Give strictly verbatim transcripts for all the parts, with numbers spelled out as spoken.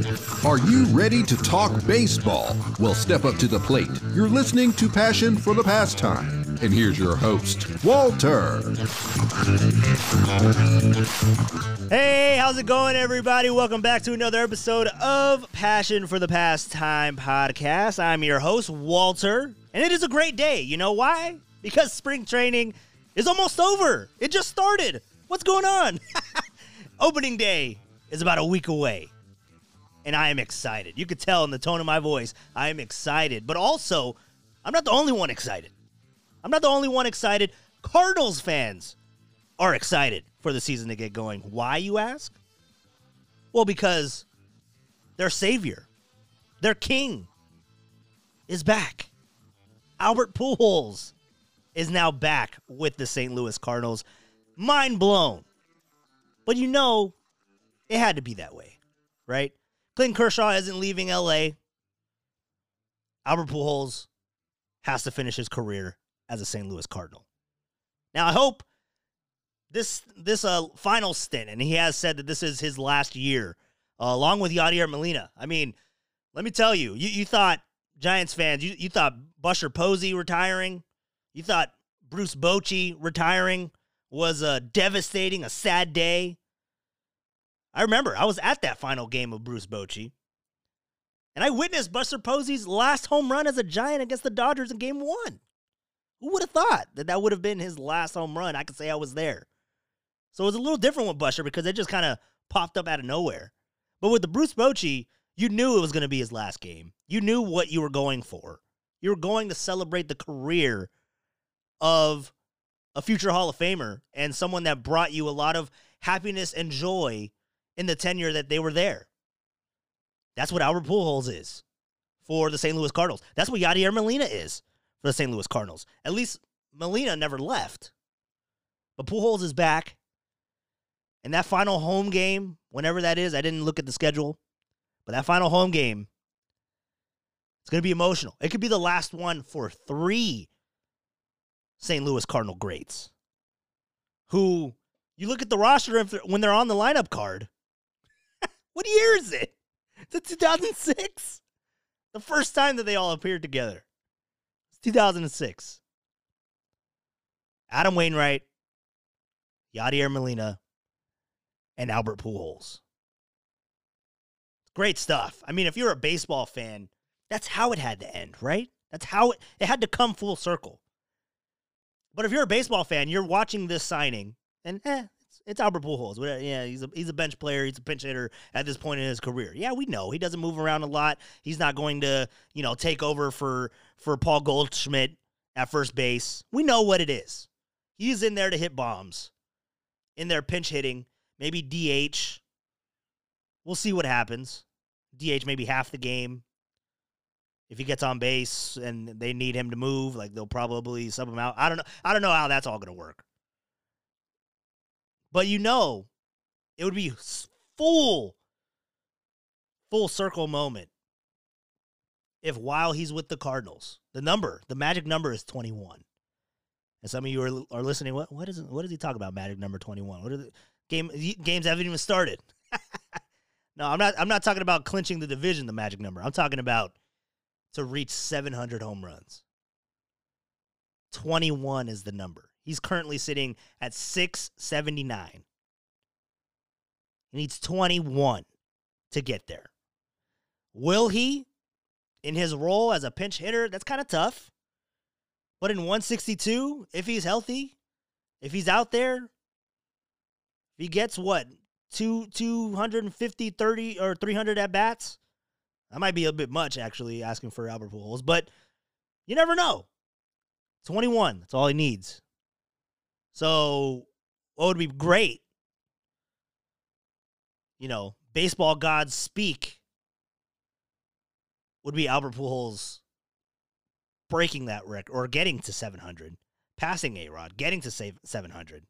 Are you ready to talk baseball? Well, step up to the plate. You're listening to Passion for the Pastime. And here's your host, Walter. Hey, how's it going, everybody? Welcome back to another episode of Passion for the Pastime podcast. I'm your host, Walter, and it is a great day. You know why? Because spring training is almost over. It just started. What's going on? Opening day is about a week away, and I am excited. You could tell in the tone of my voice, I am excited. But also, I'm not the only one excited. I'm not the only one excited. Cardinals fans are excited for the season to get going. Why, you ask? Well, because their savior, their king, is back. Albert Pujols is now back with the Saint Louis Cardinals. Mind blown. But you know, it had to be that way, right? Clayton Kershaw isn't leaving L A. Albert Pujols has to finish his career as a Saint Louis Cardinal. Now, I hope this this uh, final stint, and he has said that this is his last year, uh, along with Yadier Molina. I mean, let me tell you, you, you thought, Giants fans, you, you thought Buster Posey retiring, you thought Bruce Bochy retiring was a devastating, a sad day. I remember, I was at that final game of Bruce Bochy, and I witnessed Buster Posey's last home run as a Giant against the Dodgers in game one. Who would have thought that that would have been his last home run? I could say I was there. So it was a little different with Buster because it just kind of popped up out of nowhere. But with the Bruce Bochy, you knew it was going to be his last game. You knew what you were going for. You were going to celebrate the career of a future Hall of Famer and someone that brought you a lot of happiness and joy in the tenure that they were there. That's what Albert Pujols is for the Saint Louis Cardinals. That's what Yadier Molina is for the Saint Louis Cardinals. At least Molina never left. But Pujols is back. And that final home game, whenever that is, I didn't look at the schedule, but that final home game, it's going to be emotional. It could be the last one for three Saint Louis Cardinal greats who, you look at the roster when they're on the lineup card. What year is it? Is it two thousand six? The first time that they all appeared together. It's two thousand six. Adam Wainwright, Yadier Molina, and Albert Pujols. Great stuff. I mean, if you're a baseball fan, that's how it had to end, right? That's how it, it had to come full circle. But if you're a baseball fan, you're watching this signing, and eh, it's, it's Albert Pujols. Yeah, he's a, he's a bench player. He's a pinch hitter at this point in his career. Yeah, we know. He doesn't move around a lot. He's not going to, you know, take over for, for Paul Goldschmidt at first base. We know what it is. He's in there to hit bombs. In there pinch hitting. Maybe D H. We'll see what happens. D H maybe half the game. If he gets on base and they need him to move, like they'll probably sub him out. I don't know. I don't know how that's all going to work. But you know, it would be full, full circle moment if while he's with the Cardinals, the number, the magic number is twenty-one. And some of you are, are listening. What what is it, what does he talk about? Magic number twenty-one. What are the game games haven't even started? No, I'm not. I'm not talking about clinching the division. The magic number. I'm talking about to reach seven hundred home runs. twenty-one is the number. He's currently sitting at six seventy-nine. He needs twenty-one to get there. Will he, in his role as a pinch hitter? That's kind of tough. But in one sixty-two, if he's healthy, if he's out there, if he gets what, two, two fifty, thirty, or three hundred at-bats, that might be a bit much, actually, asking for Albert Pujols. But you never know. twenty-one, that's all he needs. So what would be great, you know, baseball gods speak, would be Albert Pujols breaking that record, or getting to seven hundred, passing A-Rod, getting to seven hundred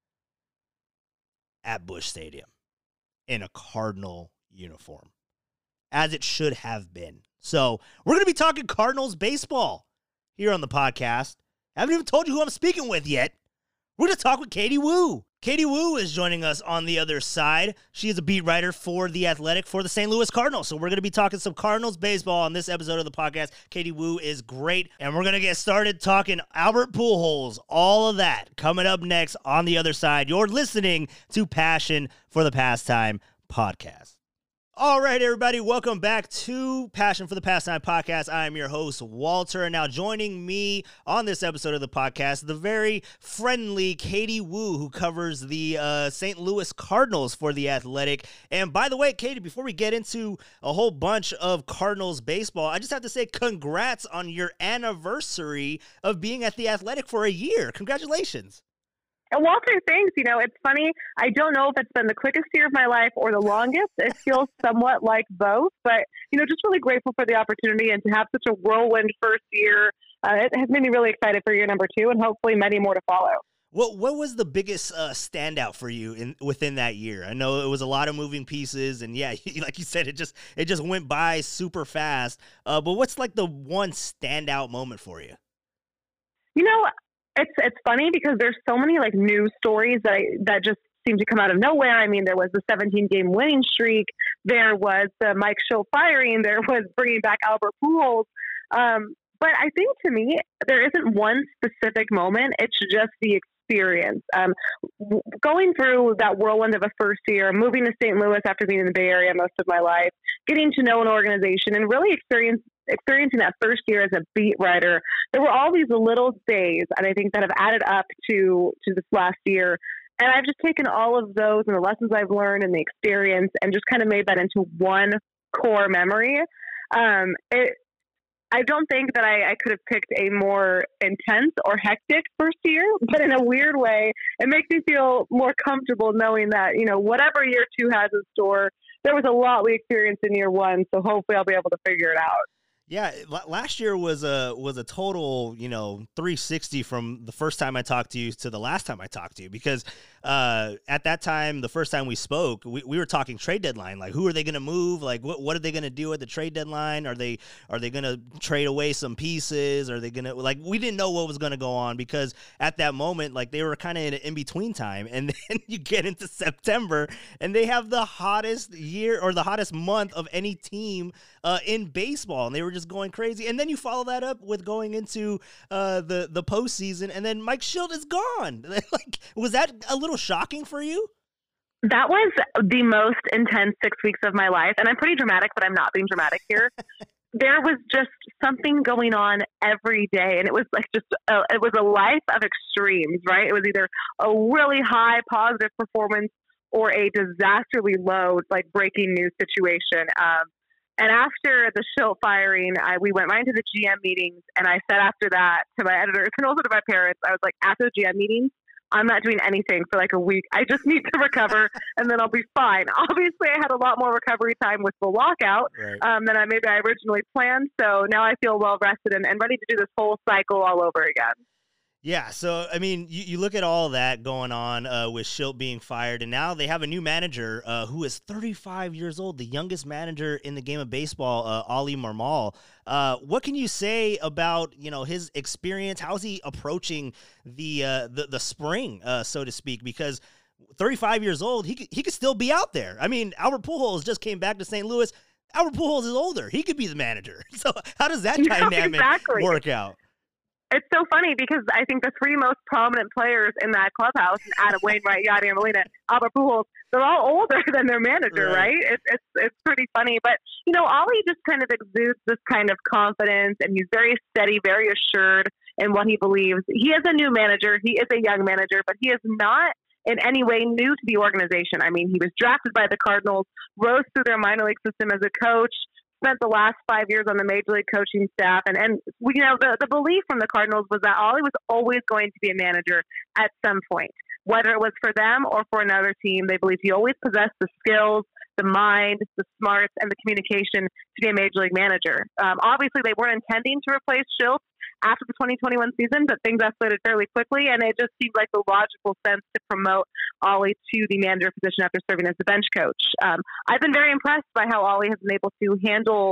at Busch Stadium in a Cardinal uniform, as it should have been. So we're going to be talking Cardinals baseball here on the podcast. I haven't even told you who I'm speaking with yet. We're going to talk with Katie Woo. Katie Woo is joining us on the other side. She is a beat writer for The Athletic for the Saint Louis Cardinals. So we're going to be talking some Cardinals baseball on this episode of the podcast. Katie Woo is great. And we're going to get started talking Albert Pujols, all of that coming up next on the other side. You're listening to Passion for the Pastime podcast. All right, everybody, welcome back to Passion for the Pastime podcast. I am your host, Walter, and now joining me on this episode of the podcast, the very friendly Katie Woo, who covers the uh, Saint Louis Cardinals for The Athletic. And by the way, Katie, before we get into a whole bunch of Cardinals baseball, I just have to say congrats on your anniversary of being at The Athletic for a year. Congratulations. Walter, thanks. You know, it's funny. I don't know if it's been the quickest year of my life or the longest. It feels somewhat like both, but, you know, just really grateful for the opportunity and to have such a whirlwind first year. Uh, it has made me really excited for year number two and hopefully many more to follow. What what was the biggest uh, standout for you in within that year? I know it was a lot of moving pieces, and yeah, like you said, it just it just went by super fast. Uh, but what's like the one standout moment for you? You know, It's it's funny because there's so many like news stories that I, that just seem to come out of nowhere. I mean, there was the seventeen game winning streak. There was the Mike Shildt firing. There was bringing back Albert Pujols. Um, but I think to me, there isn't one specific moment. It's just the experience. Um, w- going through that whirlwind of a first year, moving to Saint Louis after being in the Bay Area most of my life, getting to know an organization and really experience experiencing that first year as a beat writer, there were all these little days, and I think that have added up to to this last year. And I've just taken all of those and the lessons I've learned and the experience and just kind of made that into one core memory. Um, it, I don't think that I, I could have picked a more intense or hectic first year, but in a weird way, it makes me feel more comfortable knowing that, you know, whatever year two has in store, there was a lot we experienced in year one, so hopefully I'll be able to figure it out. Yeah, last year was a was a total, you know, three sixty from the first time I talked to you to the last time I talked to you, because uh, at that time, the first time we spoke, we, we were talking trade deadline. Like, who are they going to move? Like, what what are they going to do at the trade deadline? Are they are they going to trade away some pieces? Are they going to, like, we didn't know what was going to go on, because at that moment, like, they were kind of in an in-between time. And then you get into September and they have the hottest year or the hottest month of any team uh, in baseball. And they were just going crazy. And then you follow that up with going into uh, the, the postseason, and then Mike Shildt is gone. Like, was that a little shocking for you? That was the most intense six weeks of my life. And I'm pretty dramatic, but I'm not being dramatic here. There was just something going on every day. And it was like just, a, it was a life of extremes, right? It was either a really high positive performance or a disastrously low, like, breaking news situation. Um, and after the Shildt firing, I, we went right into the G M meetings. And I said after that to my editors and also to my parents, I was like, after the G M meetings, I'm not doing anything for like a week. I just need to recover, and then I'll be fine. Obviously, I had a lot more recovery time with the lockout Right. um, than I maybe I originally planned. So now I feel well rested and, and ready to do this whole cycle all over again. Yeah, so, I mean, you, you look at all that going on uh, with Shildt being fired, and now they have a new manager uh, who is thirty-five years old, the youngest manager in the game of baseball, uh, Oli Marmol. Uh, what can you say about, you know, his experience? How's he approaching the uh, the, the spring, uh, so to speak? Because thirty-five years old, he could, he could still be out there. I mean, Albert Pujols just came back to Saint Louis. Albert Pujols is older. He could be the manager. So how does that dynamic exactly. work out? It's so funny because I think the three most prominent players in that clubhouse, Adam Wainwright, Yadier Molina, Albert Pujols, they're all older than their manager, right? right? It's, it's it's pretty funny. But, you know, Oli just kind of exudes this kind of confidence, and he's very steady, very assured in what he believes. He is a new manager. He is a young manager, but he is not in any way new to the organization. I mean, he was drafted by the Cardinals, rose through their minor league system as a coach, spent the last five years on the major league coaching staff. And, and you know, the, the belief from the Cardinals was that Oli was always going to be a manager at some point, whether it was for them or for another team. They believed he always possessed the skills, the mind, the smarts, and the communication to be a major league manager. Um, obviously, they weren't intending to replace Shildt after the twenty twenty-one season, but things escalated fairly quickly, and it just seemed like the logical sense to promote Oli to the manager position after serving as the bench coach. Um, I've been very impressed by how Oli has been able to handle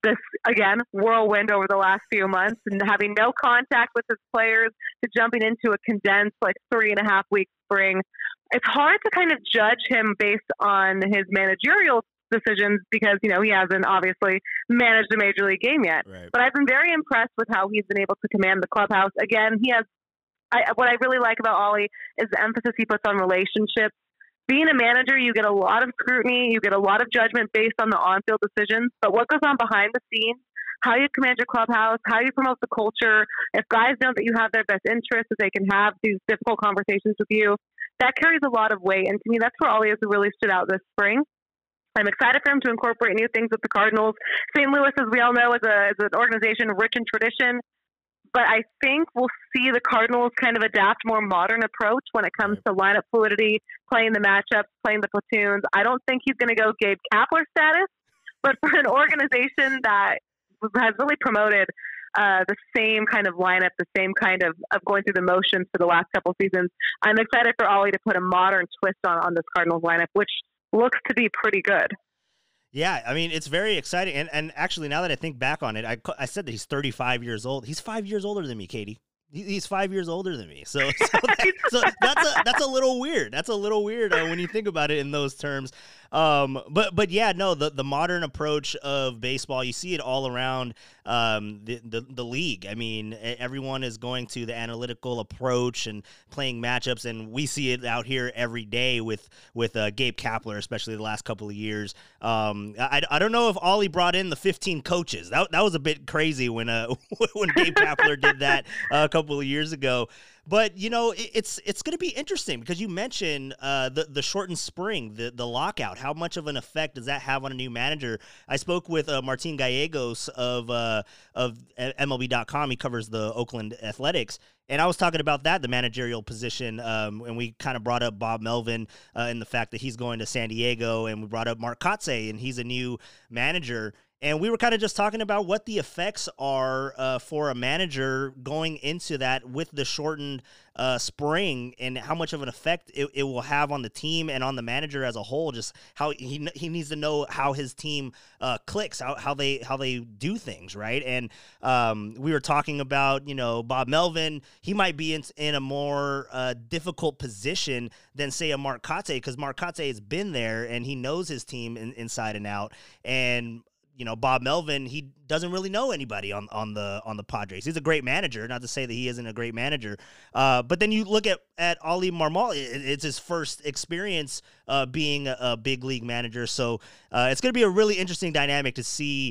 this, again, whirlwind over the last few months and having no contact with his players to jumping into a condensed, like, three and a half week spring. It's hard to kind of judge him based on his managerial decisions because, you know, he hasn't obviously managed a major league game yet. Right. But I've been very impressed with how he's been able to command the clubhouse. Again, he has, I, what I really like about Ollie is the emphasis he puts on relationships. Being a manager, you get a lot of scrutiny, you get a lot of judgment based on the on-field decisions, but what goes on behind the scenes, how you command your clubhouse, how you promote the culture, if guys know that you have their best interests, that they can have these difficult conversations with you, that carries a lot of weight. And to me, that's where Ollie has really stood out this spring. I'm excited for him to incorporate new things with the Cardinals. Saint Louis, as we all know, is, a, is an organization rich in tradition. But I think we'll see the Cardinals kind of adapt more modern approach when it comes to lineup fluidity, playing the matchups, playing the platoons. I don't think he's going to go Gabe Kapler status, but for an organization that has really promoted uh, the same kind of lineup, the same kind of, of going through the motions for the last couple seasons, I'm excited for Ollie to put a modern twist on, on this Cardinals lineup, which looks to be pretty good. Yeah, I mean, it's very exciting. And and actually, now that I think back on it, I, I said that he's thirty-five years old. He's five years older than me, Katie. He, he's five years older than me. So, so, that, so that's a that's a little weird. That's a little weird uh, when you think about it in those terms. Um, but but yeah, no, the, the modern approach of baseball, you see it all around um, the, the the league. I mean, everyone is going to the analytical approach and playing matchups, and we see it out here every day with with uh, Gabe Kapler, especially the last couple of years. Um, I, I don't know if Ollie brought in the fifteen coaches. That that was a bit crazy when uh, when Gabe Kapler did that uh, a couple of years ago. But, you know, it, it's it's going to be interesting because you mentioned uh, the, the shortened spring, the, the lockout. How much of an effect does that have on a new manager? I spoke with uh, Martin Gallegos of uh, of M L B dot com. He covers the Oakland Athletics. And I was talking about that, the managerial position, um, and we kind of brought up Bob Melvin uh, and the fact that he's going to San Diego, and we brought up Mark Kotsay, and he's a new manager. And we were kind of just talking about what the effects are uh, for a manager going into that with the shortened uh, spring, and how much of an effect it, it will have on the team and on the manager as a whole. Just how he he needs to know how his team uh, clicks, how, how they how they do things, right? And um, we were talking about, you know, Bob Melvin. He might be in, in a more uh, difficult position than, say, a Mark Kotsay, because Mark Kotsay has been there and he knows his team in, inside and out. And you know, Bob Melvin, he doesn't really know anybody on, on the on the Padres. He's a great manager, not to say that he isn't a great manager. Uh, but then you look at, at Ollie Marmol, it, it's his first experience uh, being a, a big league manager. So uh, it's going to be a really interesting dynamic to see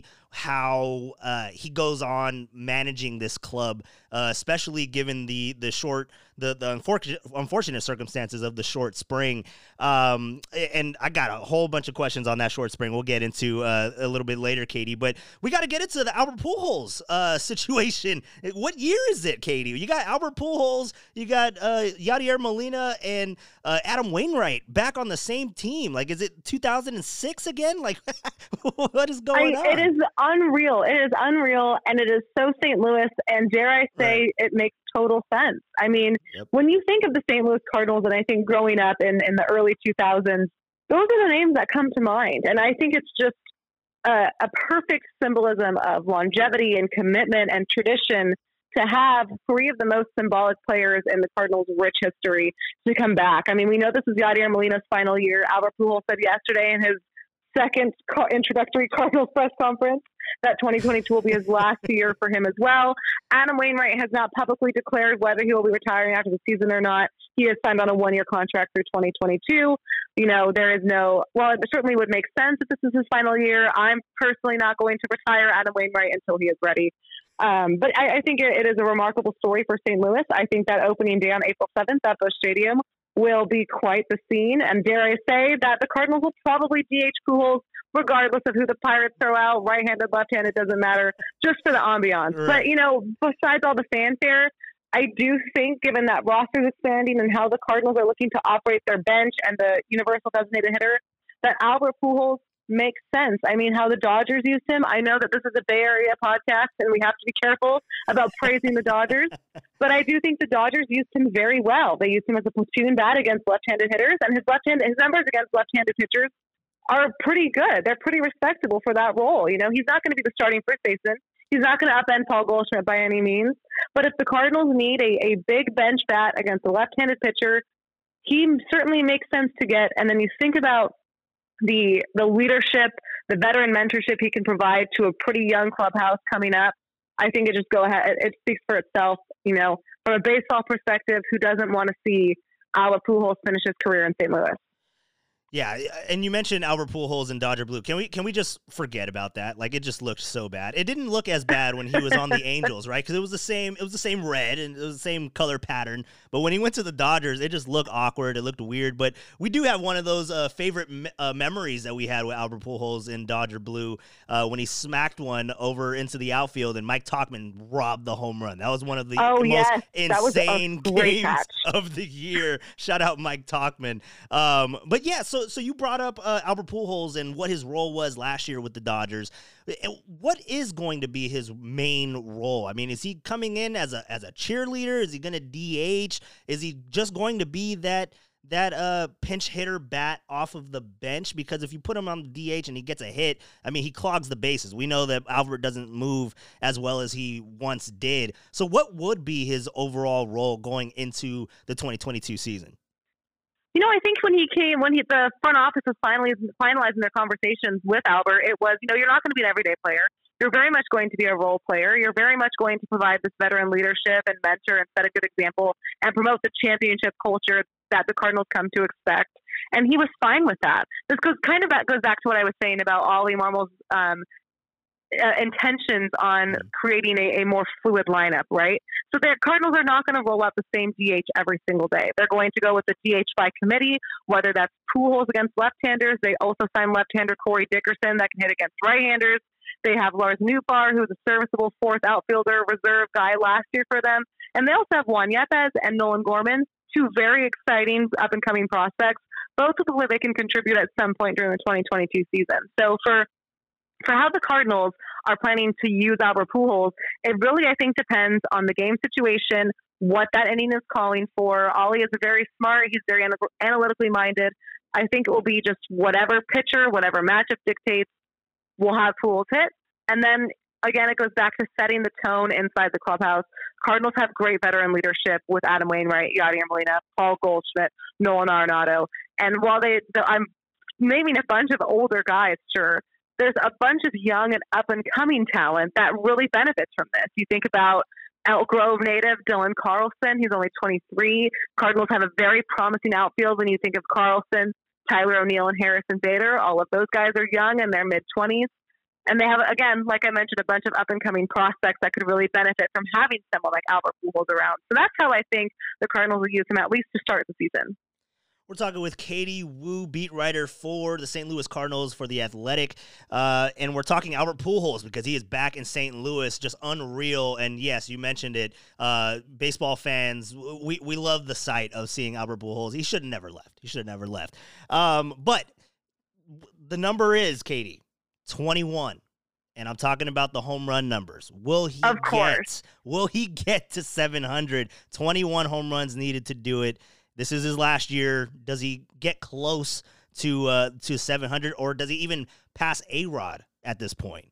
how uh, he goes on managing this club, uh, especially given the the short, the the unfortunate unfortunate circumstances of the short spring. Um, and I got a whole bunch of questions on that short spring. We'll get into uh, a little bit later, Katie. But we got to get into the Albert Pujols uh, situation. What year is it, Katie? You got Albert Pujols, you got uh, Yadier Molina, and uh, Adam Wainwright back on the same team. Like, is it two thousand six again? Like, what is going I, on? It is unreal. It is unreal, and it is so Saint Louis, and dare I say, right. It makes total sense. I mean, yep. When you think of the Saint Louis Cardinals, and I think growing up in, in the early two thousands, those are the names that come to mind. And I think it's just a, a perfect symbolism of longevity and commitment and tradition to have three of the most symbolic players in the Cardinals' rich history to come back. I mean, we know this is Yadier Molina's final year. Albert Pujols said yesterday in his second introductory Cardinals press conference that twenty twenty-two will be his last year for him as well. Adam Wainwright has not publicly declared whether he will be retiring after the season or not. He has signed on a one-year contract through twenty twenty-two. You know, there is no, well, it certainly would make sense if this is his final year. I'm personally not going to retire Adam Wainwright until he is ready. Um, but I, I think it, it is a remarkable story for Saint Louis. I think that opening day on April seventh at Busch Stadium will be quite the scene. And dare I say that the Cardinals will probably D H Pujols regardless of who the Pirates throw out, right-handed, left-handed, it doesn't matter, just for the ambiance. Right. But, you know, besides all the fanfare, I do think, given that roster is expanding and how the Cardinals are looking to operate their bench and the universal designated hitter, that Albert Pujols makes sense. I mean, how the Dodgers used him. I know that this is a Bay Area podcast and we have to be careful about praising the Dodgers, but I do think the Dodgers used him very well. They used him as a platoon bat against left-handed hitters, and his left-handed his numbers against left-handed pitchers are pretty good. They're pretty respectable for that role. You know, he's not going to be the starting first baseman. He's not going to upend Paul Goldschmidt by any means. But if the Cardinals need a, a big bench bat against a left-handed pitcher, he certainly makes sense to get. And then you think about the the leadership, the veteran mentorship he can provide to a pretty young clubhouse coming up. I think it just go ahead. It, it speaks for itself. You know, from a baseball perspective, who doesn't want to see Albert Pujols finish his career in Saint Louis? Yeah, and you mentioned Albert Pujols and Dodger Blue. Can we can we just forget about that? Like, it just looked so bad. It didn't look as bad when he was on the Angels, right? Because it was the same. It was the same red and it was the same color pattern. But when he went to the Dodgers, it just looked awkward. It looked weird. But we do have one of those uh, favorite me- uh, memories that we had with Albert Pujols in Dodger Blue uh, when he smacked one over into the outfield and Mike Tauchman robbed the home run. That was one of the oh, most yes. insane games catch. of the year. Shout out Mike Tauchman. Um, but yeah, so so you brought up uh, Albert Pujols and what his role was last year with the Dodgers. What is going to be his main role? I mean, is he coming in as a as a cheerleader? Is he going to D H? Is he just going to be that that uh, pinch hitter bat off of the bench? Because if you put him on the D H and he gets a hit, I mean, he clogs the bases. We know that Albert doesn't move as well as he once did. So what would be his overall role going into the twenty twenty-two season? You know, I think when he came, when he, the front office was finally finalizing their conversations with Albert, it was, you know, you're not going to be an everyday player. You're very much going to be a role player. You're very much going to provide this veteran leadership and mentor and set a good example and promote the championship culture that the Cardinals come to expect. And he was fine with that. This goes kind of back, goes back to what I was saying about Ollie Marmol's um, uh, intentions on creating a, a more fluid lineup, right? So the Cardinals are not going to roll out the same D H every single day. They're going to go with the D H by committee, whether that's Pujols against left-handers. They also signed left-hander Corey Dickerson that can hit against right-handers. They have Lars Nootbaar, who's a serviceable fourth outfielder, reserve guy last year for them. And they also have Juan Yepez and Nolan Gorman, two very exciting up-and-coming prospects, both of whom they can contribute at some point during the twenty twenty-two season. So for For how the Cardinals are planning to use Albert Pujols, it really, I think, depends on the game situation, what that inning is calling for. Ollie is very smart. He's very anal- analytically minded. I think it will be just whatever pitcher, whatever matchup dictates, we'll have Pujols hit. And then, again, it goes back to setting the tone inside the clubhouse. Cardinals have great veteran leadership with Adam Wainwright, Yadier Molina, Paul Goldschmidt, Nolan Arenado. And while they, the, I'm naming a bunch of older guys, sure, there's a bunch of young and up-and-coming talent that really benefits from this. You think about Elk Grove native Dylan Carlson. He's only twenty-three. Cardinals have a very promising outfield when you think of Carlson, Tyler O'Neill, and Harrison Bader. All of those guys are young in their mid-twenties. And they have, again, like I mentioned, a bunch of up-and-coming prospects that could really benefit from having someone like Albert Pujols around. So that's how I think the Cardinals will use him, at least to start the season. We're talking with Katie Woo, beat writer for the Saint Louis Cardinals for The Athletic, uh, and we're talking Albert Pujols because he is back in Saint Louis, just unreal. And yes, you mentioned it. Uh, baseball fans, we we love the sight of seeing Albert Pujols. He should have never left. He should have never left. Um, but the number is, Katie, twenty-one. And I'm talking about the home run numbers. Will he of course. get? Will he get to seven hundred? twenty-one home runs needed to do it. This is his last year. Does he get close to uh, to seven hundred, or does he even pass A-Rod at this point?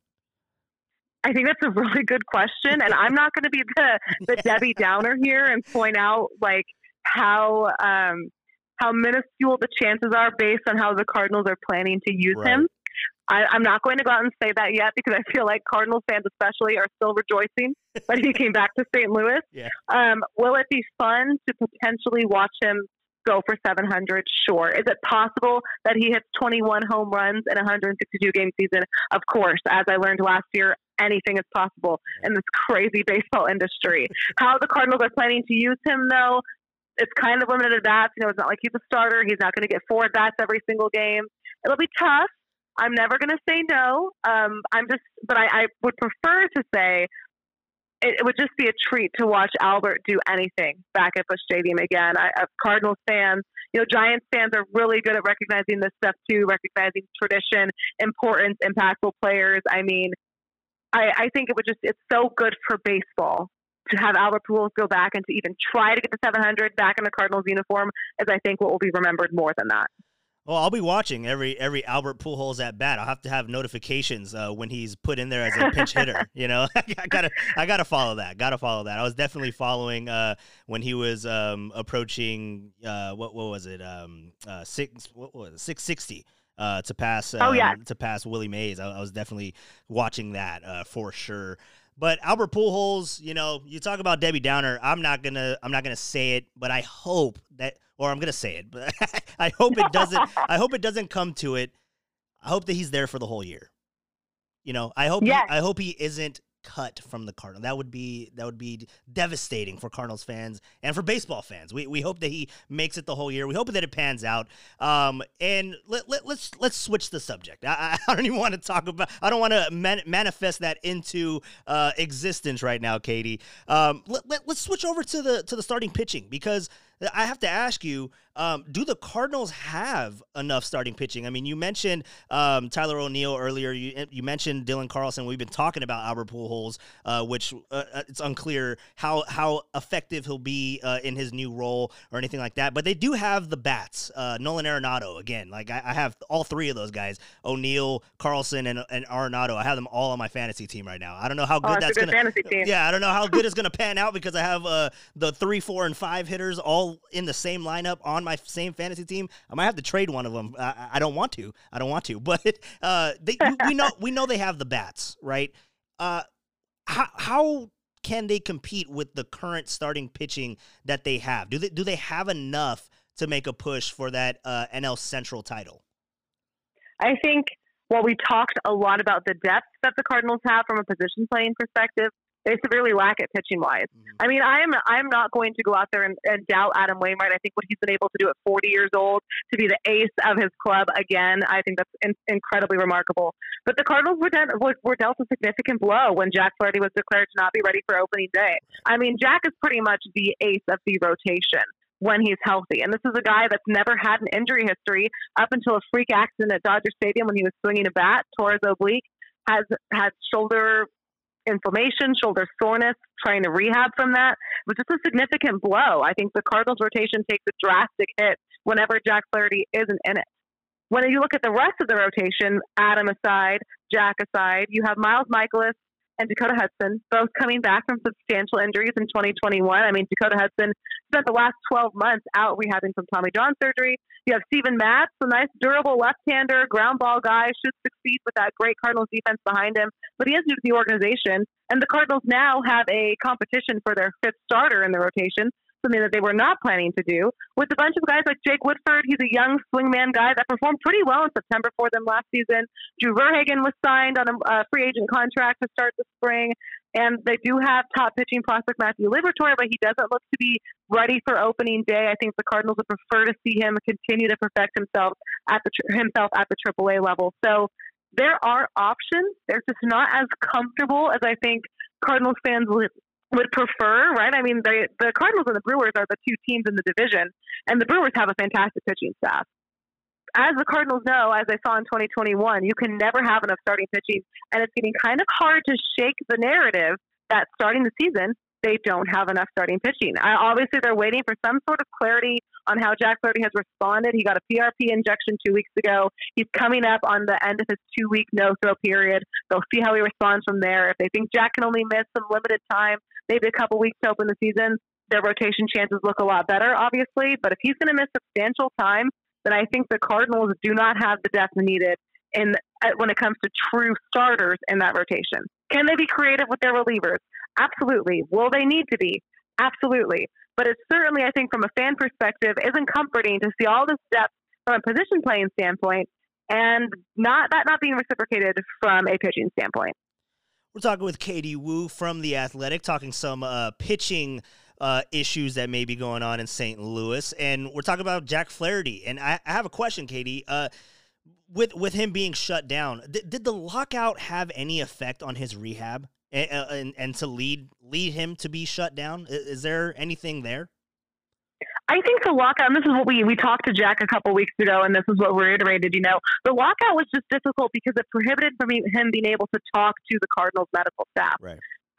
I think that's a really good question, and I'm not going to be the, the Debbie Downer here and point out like how um, how minuscule the chances are based on how the Cardinals are planning to use Right. him. I, I'm not going to go out and say that yet because I feel like Cardinals fans especially are still rejoicing that he came back to Saint Louis. Yeah. Um, will it be fun to potentially watch him go for seven hundred? Sure. Is it possible that he hits twenty-one home runs in a one hundred sixty-two game season? Of course. As I learned last year, anything is possible in this crazy baseball industry. How the Cardinals are planning to use him, though, it's kind of limited at bats. You know, it's not like he's a starter. He's not going to get four at bats every single game. It'll be tough. I'm never going to say no. Um, I'm just, but I, I would prefer to say it, it would just be a treat to watch Albert do anything back at Busch Stadium again. I, uh, Cardinals fans, you know, Giants fans are really good at recognizing this stuff too, recognizing tradition, importance, impactful players. I mean, I, I think it would just, it's so good for baseball to have Albert Pujols go back and to even try to get the seven hundred back in the Cardinals uniform, as I think what will be remembered more than that. Well, I'll be watching every every Albert Pujols at bat. I'll have to have notifications uh, when he's put in there as a pinch hitter. You know, I gotta I gotta follow that. Gotta follow that. I was definitely following uh, when he was um, approaching uh, what what was it um, uh, six what was it six sixty. Uh, to pass, um, oh, yeah. to pass Willie Mays. I, I was definitely watching that uh, for sure. But Albert Pujols, you know, you talk about Debbie Downer. I'm not gonna, I'm not gonna say it, but I hope that, or I'm gonna say it, but I hope it doesn't. I hope it doesn't come to it. I hope that he's there for the whole year. You know, I hope. Yes. He, I hope he isn't cut from the Cardinals. That would be that would be devastating for Cardinals fans and for baseball fans. We we hope that he makes it the whole year. We hope that it pans out. Um, and let, let, let's let's switch the subject. I, I don't even want to talk about. I don't want to man, manifest that into uh, existence right now, Katie. Um, let, let, let's switch over to the to the starting pitching, because I have to ask you, um, do the Cardinals have enough starting pitching? I mean, you mentioned um, Tyler O'Neill earlier. You, you mentioned Dylan Carlson. We've been talking about Albert Pujols, uh, which uh, it's unclear how how effective he'll be uh, in his new role or anything like that. But they do have the bats. Uh, Nolan Arenado, again, like I, I have all three of those guys: O'Neill, Carlson, and, and Arenado. I have them all on my fantasy team right now. I don't know how good oh, that's a good gonna. Fantasy team. Yeah, I don't know how good it's gonna pan out, because I have uh, the three, four, and five hitters all in the same lineup on my same fantasy team. I might have to trade one of them. I, I don't want to. I don't want to. But uh, they, we know we know they have the bats, right? Uh, how how can they compete with the current starting pitching that they have? Do they do they have enough to make a push for that uh, N L Central title? I think, well, we talked a lot about the depth that the Cardinals have from a position playing perspective. They severely lack it pitching wise. Mm-hmm. I mean, I'm I'm not going to go out there and, and doubt Adam Wainwright. I think what he's been able to do at forty years old, to be the ace of his club again, I think that's in, incredibly remarkable. But the Cardinals were, de- were dealt a significant blow when Jack Flaherty was declared to not be ready for opening day. I mean, Jack is pretty much the ace of the rotation when he's healthy. And this is a guy that's never had an injury history up until a freak accident at Dodger Stadium when he was swinging a bat, tore his oblique, has had shoulder inflammation, shoulder soreness, trying to rehab from that. It was just a significant blow. I think the Cardinals rotation takes a drastic hit whenever Jack Flaherty isn't in it. When you look at the rest of the rotation, Adam aside, Jack aside, you have Miles Michaelis and Dakota Hudson, both coming back from substantial injuries in twenty twenty-one. I mean, Dakota Hudson spent the last twelve months out rehabbing from Tommy John surgery. You have Steven Matz, a nice, durable left-hander, ground ball guy, should succeed with that great Cardinals defense behind him, but he is new to the organization. And the Cardinals now have a competition for their fifth starter in the rotation, something that they were not planning to do, with a bunch of guys like Jake Woodford. He's a young swingman guy that performed pretty well in September for them last season. Drew Verhagen was signed on a uh, free agent contract to start the spring. And they do have top pitching prospect Matthew Liberatore, but he doesn't look to be ready for opening day. I think the Cardinals would prefer to see him continue to perfect himself at the himself at the triple A level. So there are options. They're just not as comfortable as I think Cardinals fans would would prefer, right? I mean, they, the Cardinals and the Brewers are the two teams in the division, and the Brewers have a fantastic pitching staff. As the Cardinals know, as I saw in twenty twenty-one, you can never have enough starting pitching, and it's getting kind of hard to shake the narrative that starting the season, they don't have enough starting pitching. I, obviously, they're waiting for some sort of clarity on how Jack Flaherty has responded. He got a P R P injection two weeks ago. He's coming up on the end of his two-week no-throw period. They'll see how he responds from there. If they think Jack can only miss some limited time, maybe a couple weeks to open the season, their rotation chances look a lot better, obviously. But if he's going to miss substantial time, then I think the Cardinals do not have the depth needed in when it comes to true starters in that rotation. Can they be creative with their relievers? Absolutely. Will they need to be? Absolutely. But it's certainly, I think, from a fan perspective, isn't comforting to see all this depth from a position playing standpoint and not that not being reciprocated from a pitching standpoint. We're talking with Katie Woo from The Athletic, talking some uh, pitching uh, issues that may be going on in Saint Louis. And we're talking about Jack Flaherty. And I, I have a question, Katie. Uh, with with him being shut down, th- did the lockout have any effect on his rehab and, uh, and, and to lead lead him to be shut down? Is, is there anything there? I think the lockout, and this is what we, we talked to Jack a couple weeks ago, and this is what we reiterated, you know, the lockout was just difficult because it prohibited from him being able to talk to the Cardinals medical staff. Right.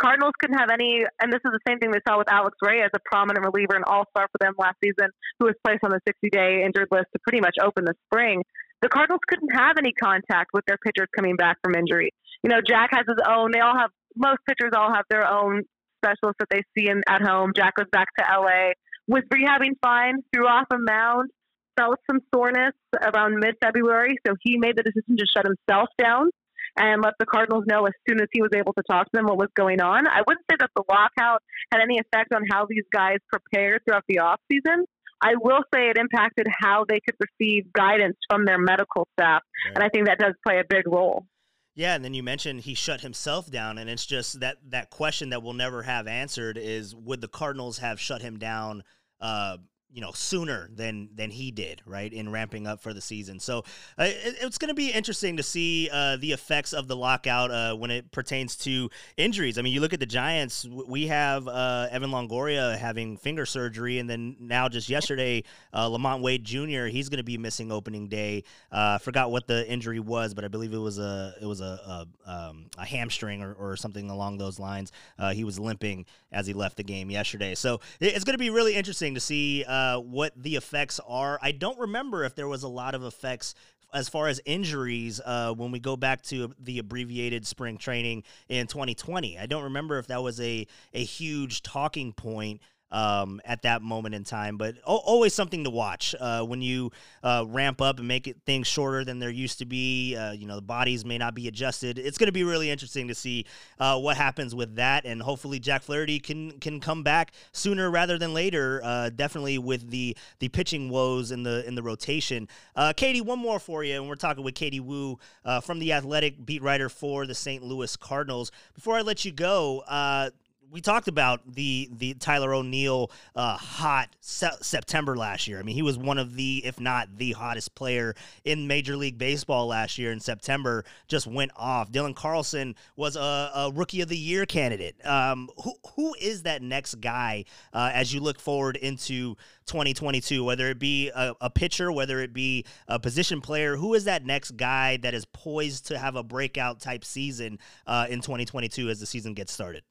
Cardinals couldn't have any, and this is the same thing they saw with Alex Reyes, a prominent reliever and all-star for them last season, who was placed on the sixty-day injured list to pretty much open the spring. The Cardinals couldn't have any contact with their pitchers coming back from injury. You know, Jack has his own, they all have, most pitchers all have their own specialists that they see in, at home. Jack goes back to L A, was rehabbing fine, threw off a mound, felt some soreness around mid-February, so he made the decision to shut himself down and let the Cardinals know as soon as he was able to talk to them what was going on. I wouldn't say that the lockout had any effect on how these guys prepared throughout the offseason. I will say it impacted how they could receive guidance from their medical staff, right. And I think that does play a big role. Yeah, and then you mentioned he shut himself down, and it's just that, that question that we'll never have answered is, would the Cardinals have shut him down uh, you know, sooner than than he did, right, in ramping up for the season. So uh, it, it's going to be interesting to see uh, the effects of the lockout uh, when it pertains to injuries. I mean, you look at the Giants, we have uh, Evan Longoria having finger surgery, and then now just yesterday, uh, Lamont Wade Junior, he's going to be missing opening day. I uh, forgot what the injury was, but I believe it was a it was a a, um, a hamstring or, or something along those lines. Uh, he was limping as he left the game yesterday. So it, it's going to be really interesting to see uh, Uh, what the effects are. I don't remember if there was a lot of effects as far as injuries uh, when we go back to the abbreviated spring training in twenty twenty. I don't remember if that was a, a huge talking point Um, at that moment in time, but o- always something to watch uh, when you uh, ramp up and make it things shorter than there used to be. Uh, you know, the bodies may not be adjusted. It's going to be really interesting to see uh, what happens with that, and hopefully Jack Flaherty can can come back sooner rather than later. Uh, definitely with the the pitching woes in the in the rotation. Uh, Katie, one more for you, and we're talking with Katie Woo uh, from The Athletic, beat writer for the Saint Louis Cardinals. Before I let you go, uh, we talked about the the Tyler O'Neill uh, hot se- September last year. I mean, he was one of the, if not the hottest player in Major League Baseball last year in September, just went off. Dylan Carlson was a, a Rookie of the Year candidate. Um, who who is that next guy uh, as you look forward into twenty twenty-two, whether it be a, a pitcher, whether it be a position player? Who is that next guy that is poised to have a breakout type season uh, in twenty twenty-two as the season gets started?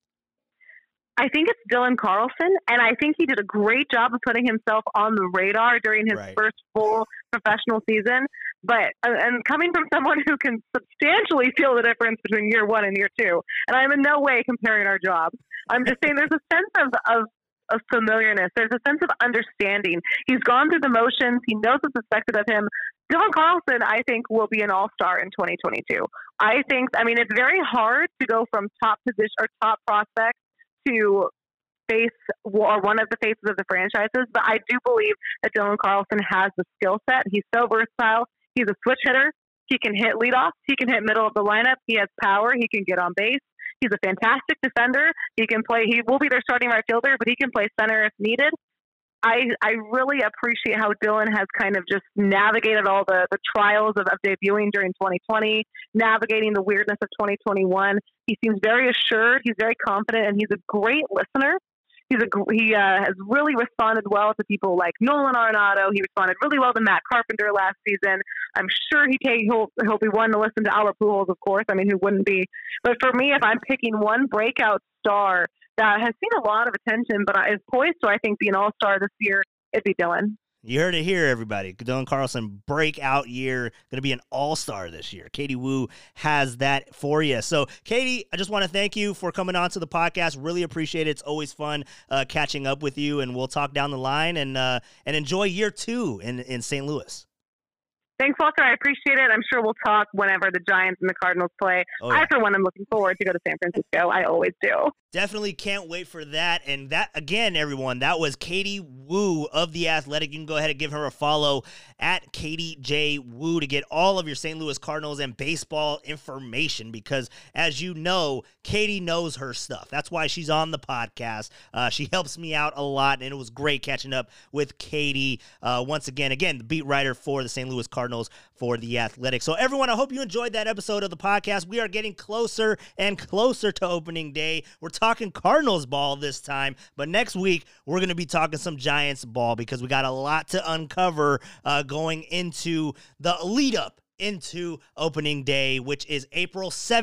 I think it's Dylan Carlson, and I think he did a great job of putting himself on the radar during his right. first full professional season. But and coming from someone who can substantially feel the difference between year one and year two, and I'm in no way comparing our jobs. I'm just saying there's a sense of, of of familiarness. There's a sense of understanding. He's gone through the motions. He knows what's expected of him. Dylan Carlson, I think, will be an all-star in twenty twenty-two. I think, I mean, it's very hard to go from top position or top prospect to face or one of the faces of the franchises, but I do believe that Dylan Carlson has the skill set. He's so versatile. He's a switch hitter. He can hit leadoff. He can hit middle of the lineup. He has power. He can get on base. He's a fantastic defender. He can play. He will be their starting right fielder, but he can play center if needed. I I really appreciate how Dylan has kind of just navigated all the, the trials of, of debuting during twenty twenty, navigating the weirdness of twenty twenty-one. He seems very assured. He's very confident, and he's a great listener. He's a he uh, has really responded well to people like Nolan Arenado. He responded really well to Matt Carpenter last season. I'm sure he take, he'll he'll be one to listen to Albert Pujols, of course. I mean, who wouldn't be? But for me, if I'm picking one breakout star that has seen a lot of attention, but is poised to, I think, be an all-star this year, it'd be Dylan. You heard it here, everybody. Dylan Carlson, breakout year, going to be an all-star this year. Katie Woo has that for you. So, Katie, I just want to thank you for coming on to the podcast. Really appreciate it. It's always fun uh, catching up with you, and we'll talk down the line and uh, and enjoy year two in, in Saint Louis. Thanks, Walter. I appreciate it. I'm sure we'll talk whenever the Giants and the Cardinals play. Oh, yeah. I, for one, am looking forward to go to San Francisco. I always do. Definitely can't wait for that. And that, again, everyone, that was Katie Woo of The Athletic. You can go ahead and give her a follow at Katie J. Woo to get all of your Saint Louis Cardinals and baseball information because, as you know, Katie knows her stuff. That's why she's on the podcast. Uh, she helps me out a lot, and it was great catching up with Katie uh, once again. Again, the beat writer for the Saint Louis Cardinals for The Athletic. So, everyone, I hope you enjoyed that episode of the podcast. We are getting closer and closer to opening day. We're talking Cardinals ball this time, but next week we're going to be talking some Giants ball because we got a lot to uncover uh, going into the lead up into opening day, which is April seventh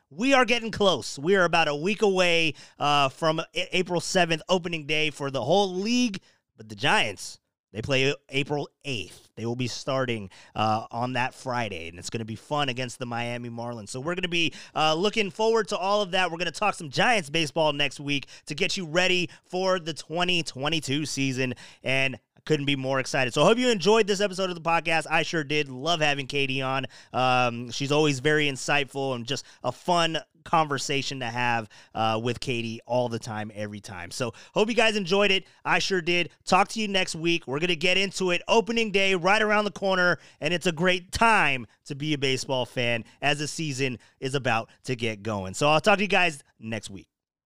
we are getting close. We are about a week away uh, from A- April seventh, opening day for the whole league. But the Giants, they play April eighth. They will be starting uh, on that Friday, and it's going to be fun against the Miami Marlins. So we're going to be uh, looking forward to all of that. We're going to talk some Giants baseball next week to get you ready for the twenty twenty-two season, and I couldn't be more excited. So I hope you enjoyed this episode of the podcast. I sure did. Love having Katie on. Um, she's always very insightful and just a fun conversation to have uh, with Katie all the time, every time. So hope you guys enjoyed it. I sure did. Talk to you next week. We're going to get into it. Opening day right around the corner, and it's a great time to be a baseball fan as the season is about to get going. So I'll talk to you guys next week.